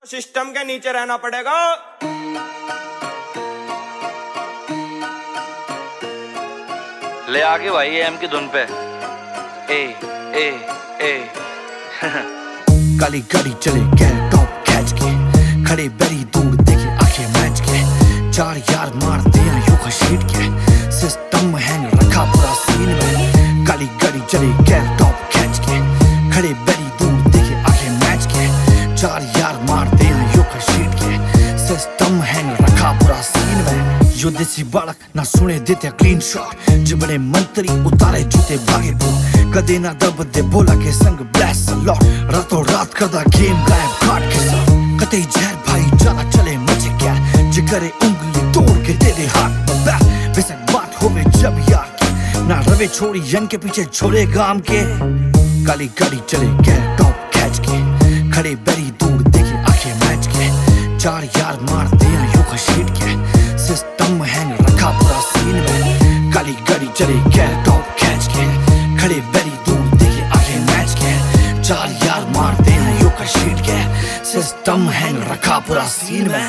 System के नीचे रहना पड़ेगा। ले आगे भाई एम की धुन पे ए ए ए काली गाड़ी चले गए टॉप कैच के, खड़े बड़ी दूर देखे आंखें मैच के, चार यार मारते हैं यू खशीट के, सिस्टम हैंग रखा पूरा सीन में। काली गाड़ी चले गए टॉप कैच के, खड़े बड़ी दूर देखे आंखें मैच के, चार यार मारते हैं यू खशीट के, सिस्टम हैंग रखा पूरा सीन में। यो देसी बालक ना सुने देते क्लीन शॉट, जिबड़े मंत्री उतारे जूते भागे तो, कदे ना दब दे बोला के संग ब्लास्ट लॉट, रातों रात करदा गेम गायब काट के साथ, कते जहर भाई ज्यादा चले मजे क्या, जिगरे उंगली तोड़ के दे दे हाथ में बैट, बेशक बात होवे जब यार की, ना रवे छोड़ी यन के पीछे छोड़े गाम के। काली गाड़ी चले गए टॉप कैच के, खड़े बड़ी दूर देखे आंखें मैच के, चार यार मारते हैं यू खशीट के, सिस्टम हैंग रखा पूरा सीन में। काली गाड़ी चले गए टॉप कैच के, खड़े बड़ी दूर देखे आंखें मैच के, चार यार मारते हैं यू खशीट के, सिस्टम हैंग रखा पूरा सीन में।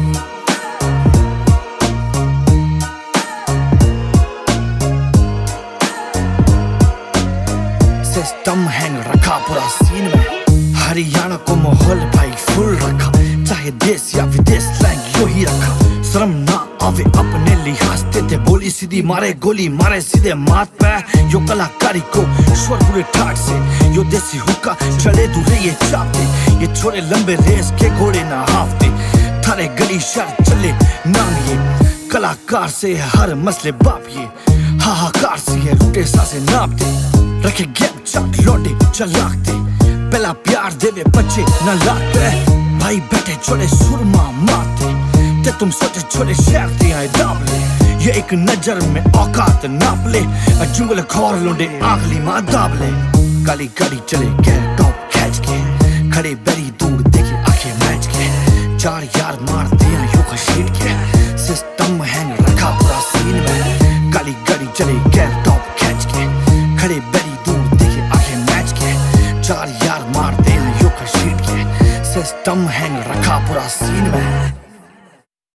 सिस्टम हैंग रखा पूरा सीन में। हरियाणा को माहौल भाई फुल रखा, चाहे देश या विदेश स्लैंग यो ही रखा, शर्म ना आवे अपने लिहाज देते, बोली सीधी मारे गोली मारे सीधे माथ पे, यो कलाकारी को स्वर पूरे ठाट से, यो देसी हुक्का चले दूरे ये चापते, ये छोड़े लंबे रेस के घोड़े ना हाफते, थारे गली शहर चले नाम ये, कलाकार से हर मसले बाप ये, हाहाकार से है रूटे सांसें नापते, रखे गैप चाट लौटे चलाकते, पहला प्यार देवे बच्चे न लाते, भाई बैठे छोड़े सुरमा मारते, ते तुम सोचे छोड़े शहरते आए दाबले, ये एक नजर में औकात नाप ले, जुंगल खौर लुंडे आगली माँ दाबले। काली गाड़ी चले गए टॉप कैच के, खड़े बड़ी दूर देखे आंखें मैच के, चार यार मारते हैं यू खशीट के, सिस्टम हैंग रखा पूरा सीन में। काली गाड़ी चले गए टॉप कैच के, खड़े बड़ी दूर देखे आंखें मैच के, चार यार मारते हैं यू खशीट के, सिस्टम हैंग रखा पूरा सीन में।